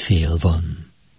fél van.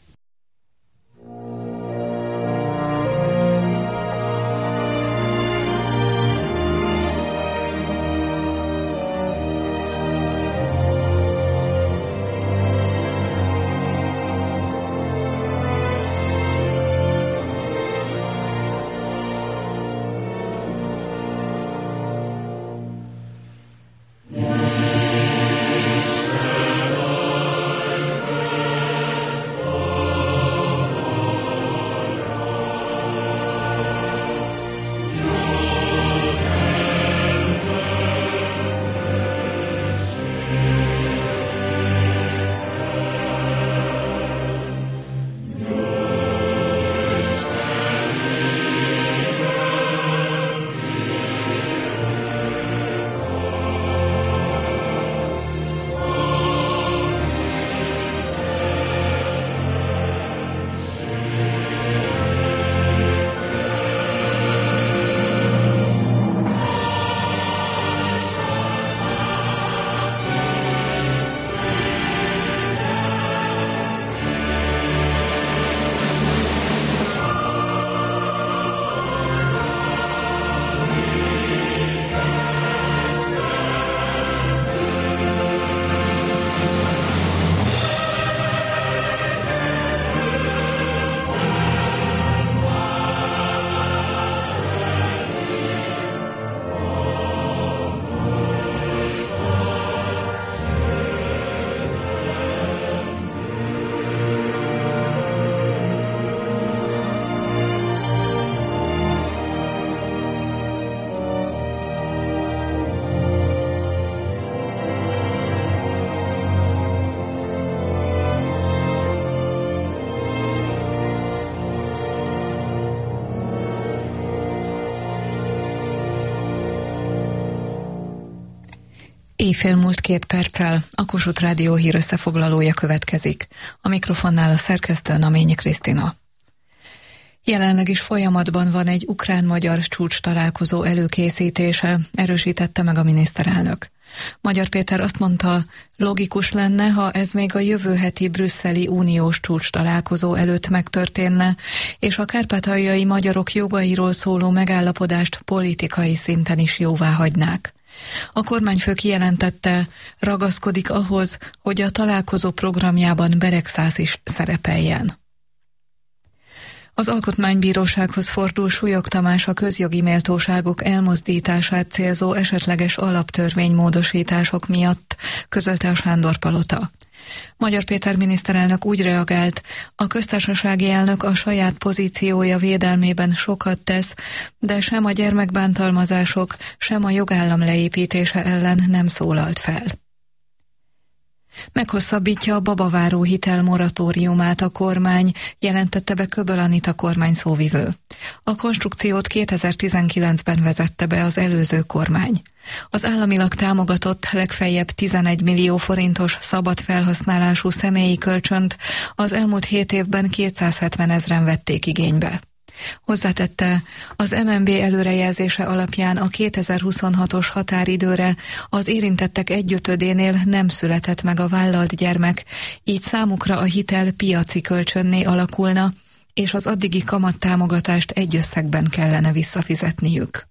Éjfél múlt 2 perccel a Kossuth Rádió hír összefoglalója következik. A mikrofonnál a szerkesztő Naményi Krisztina. Jelenleg is folyamatban van egy ukrán-magyar csúcs találkozó előkészítése, erősítette meg a miniszterelnök. Magyar Péter azt mondta, logikus lenne, ha ez még a jövő heti brüsszeli uniós csúcs találkozó előtt megtörténne, és a kárpátaljai magyarok jogairól szóló megállapodást politikai szinten is jóvá hagynák. A kormányfő kijelentette, ragaszkodik ahhoz, hogy a találkozó programjában Beregszász is szerepeljen. Az Alkotmánybírósághoz fordul Súlyog Tamás a közjogi méltóságok elmozdítását célzó esetleges alaptörvénymódosítások miatt, közölte a Sándor-palota. Magyar Péter miniszterelnök úgy reagált, a köztársasági elnök a saját pozíciója védelmében sokat tesz, de sem a gyermekbántalmazások, sem a jogállam leépítése ellen nem szólalt fel. Meghosszabbítja a babaváró hitel moratóriumát a kormány, jelentette be Köböl Anita kormány szóvivő. A konstrukciót 2019-ben vezette be az előző kormány. Az államilag támogatott legfeljebb 11 millió forintos szabad felhasználású személyi kölcsönt az elmúlt 7 évben 270 000 vették igénybe. Hozzátette, az MNB előrejelzése alapján a 2026-os határidőre az érintettek 1/5-énél nem született meg a vállalt gyermek, így számukra a hitel piaci kölcsönné alakulna, és az addigi kamattámogatást egy összegben kellene visszafizetniük.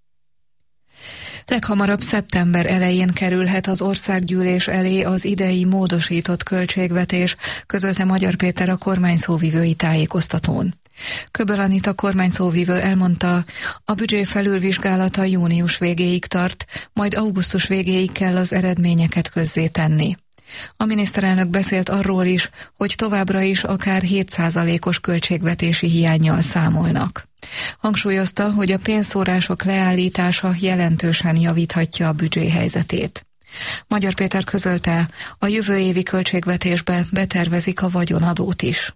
Leghamarabb szeptember elején kerülhet az országgyűlés elé az idei módosított költségvetés, közölte Magyar Péter a kormány szóvivői tájékoztatón. Köböl Anita kormány szóvivő elmondta, a büdzsé felülvizsgálata június végéig tart, majd augusztus végéig kell az eredményeket közzétenni. A miniszterelnök beszélt arról is, hogy továbbra is akár 7%-os költségvetési hiánnyal számolnak. Hangsúlyozta, hogy a pénzszórások leállítása jelentősen javíthatja a büdzsé helyzetét. Magyar Péter közölte, a jövő évi költségvetésbe betervezik a vagyonadót is.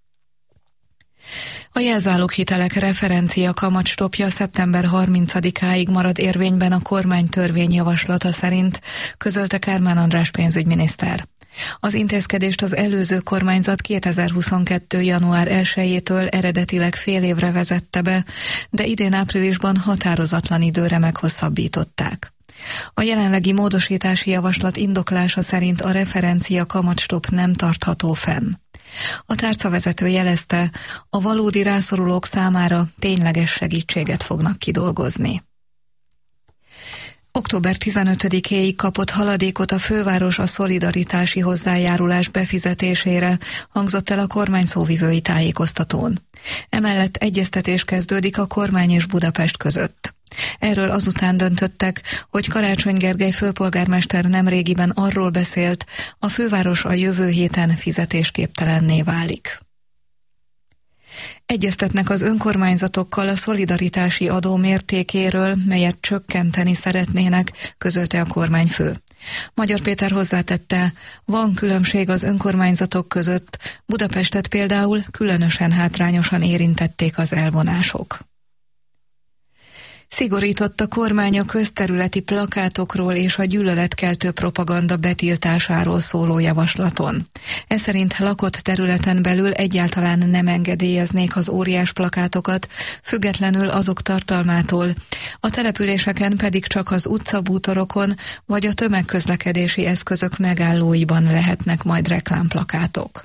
A jelzáloghitelek referencia kamatstopja szeptember 30-áig marad érvényben a kormány törvényjavaslata szerint, közölte Kármán András pénzügyminiszter. Az intézkedést az előző kormányzat 2022. január 1-től eredetileg fél évre vezette be, de idén áprilisban határozatlan időre meghosszabbították. A jelenlegi módosítási javaslat indoklása szerint a referencia kamatstop nem tartható fenn. A tárcavezető jelezte, a valódi rászorulók számára tényleges segítséget fognak kidolgozni. Október 15-éig kapott haladékot a főváros a szolidaritási hozzájárulás befizetésére, hangzott el a kormány szóvivői tájékoztatón. Emellett egyeztetés kezdődik a kormány és Budapest között. Erről azután döntöttek, hogy Karácsony Gergely főpolgármester nemrégiben arról beszélt, a főváros a jövő héten fizetésképtelenné válik. Egyeztetnek az önkormányzatokkal a szolidaritási adó mértékéről, melyet csökkenteni szeretnének, közölte a kormányfő. Magyar Péter hozzátette, van különbség az önkormányzatok között, Budapestet például különösen hátrányosan érintették az elvonások. Szigorított a kormány a közterületi plakátokról és a gyűlöletkeltő propaganda betiltásáról szóló javaslaton. Ez szerint lakott területen belül egyáltalán nem engedélyeznék az óriás plakátokat, függetlenül azok tartalmától, a településeken pedig csak az utcabútorokon vagy a tömegközlekedési eszközök megállóiban lehetnek majd reklámplakátok.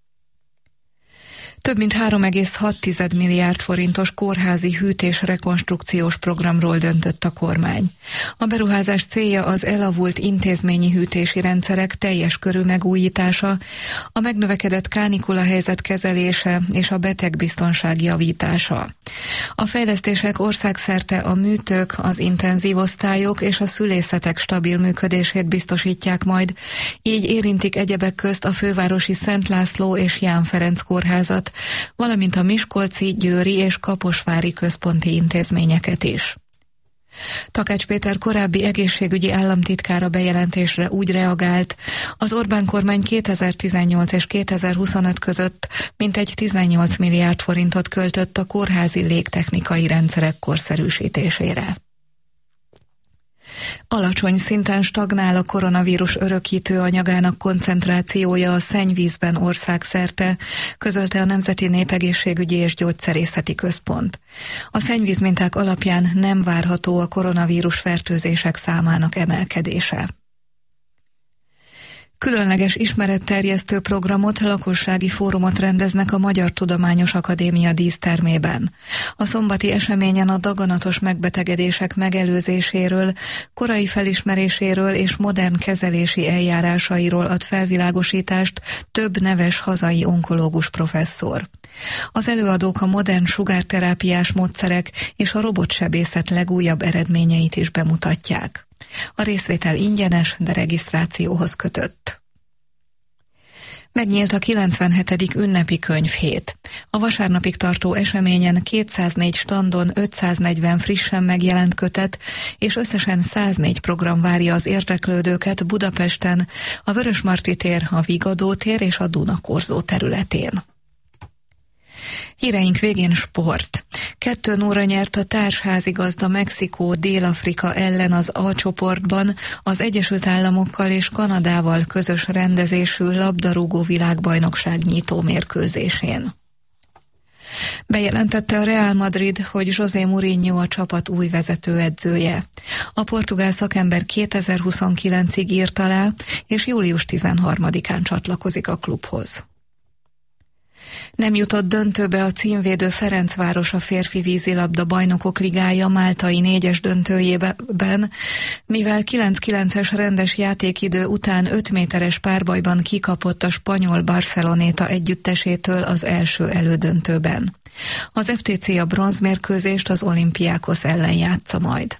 Több mint 3,6 milliárd forintos kórházi hűtés-rekonstrukciós programról döntött a kormány. A beruházás célja az elavult intézményi hűtési rendszerek teljes körű megújítása, a megnövekedett kánikula helyzet kezelése és a betegbiztonság javítása. A fejlesztések országszerte a műtők, az intenzív osztályok és a szülészetek stabil működését biztosítják majd, így érintik egyebek közt a fővárosi Szent László és Ján Ferenc kórházat, valamint a miskolci, győri és kaposvári központi intézményeket is. Takács Péter korábbi egészségügyi államtitkára bejelentésre úgy reagált, az Orbán kormány 2018 és 2025 között mintegy 18 milliárd forintot költött a kórházi légtechnikai rendszerek korszerűsítésére. Alacsony szinten stagnál a koronavírus örökítő anyagának koncentrációja a szennyvízben országszerte, közölte a Nemzeti Népegészségügyi és Gyógyszerészeti Központ. A szennyvízminták alapján nem várható a koronavírus fertőzések számának emelkedése. Különleges ismeretterjesztő programot, lakossági fórumot rendeznek a Magyar Tudományos Akadémia dísztermében. A szombati eseményen a daganatos megbetegedések megelőzéséről, korai felismeréséről és modern kezelési eljárásairól ad felvilágosítást több neves hazai onkológus professzor. Az előadók a modern sugárterápiás módszerek és a robotsebészet legújabb eredményeit is bemutatják. A részvétel ingyenes, de regisztrációhoz kötött. Megnyílt a 97. ünnepi könyvhét. A vasárnapig tartó eseményen 204 standon 540 frissen megjelent kötet, és összesen 104 program várja az érdeklődőket Budapesten, a Vörösmarty tér, a Vigadó tér és a Dunakorzó területén. Híreink végén sport. 2-0-ra nyert a társházigazda Mexikó Dél-Afrika ellen az A csoportban az Egyesült Államokkal és Kanadával közös rendezésű labdarúgó világbajnokság nyitó mérkőzésén. Bejelentette a Real Madrid, hogy José Mourinho a csapat új vezetőedzője. A portugál szakember 2029-ig írt alá, és július 13-án csatlakozik a klubhoz. Nem jutott döntőbe a címvédő Ferencváros a férfi vízilabda bajnokok ligája máltai 4-es döntőjében, mivel 9-9-es rendes játékidő után 5 méteres párbajban kikapott a spanyol Barceloneta együttesétől az első elődöntőben. Az FTC a bronzmérkőzést az Olympiakos ellen játsza majd.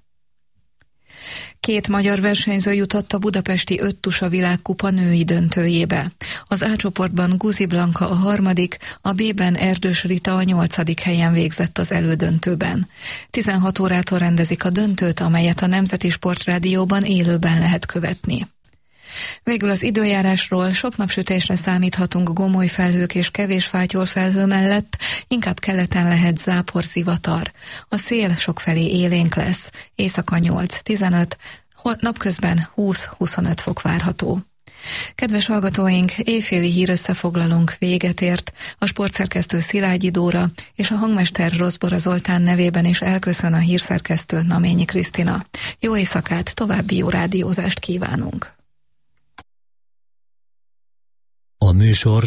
2 magyar versenyző jutott a budapesti 5 tusa világkupa női döntőjébe. Az A csoportban Guzi Blanka a 3., a B-ben Erdős Rita a 8. helyen végzett az elődöntőben. 16 órától rendezik a döntőt, amelyet a Nemzeti Sportrádióban élőben lehet követni. Végül az időjárásról: sok napsütésre számíthatunk gomoly felhők és kevés fátyolfelhő mellett, inkább keleten lehet zápor, zivatar. A szél sokfelé élénk lesz, éjszaka 8-15, napközben 20-25 fok várható. Kedves hallgatóink, éjféli hírösszefoglalónk véget ért, a sportszerkesztő Szilágyi Dóra és a hangmester Rozbora Zoltán nevében is elköszön a hírszerkesztő Naményi Krisztina. Jó éjszakát, további jó rádiózást kívánunk! A műsor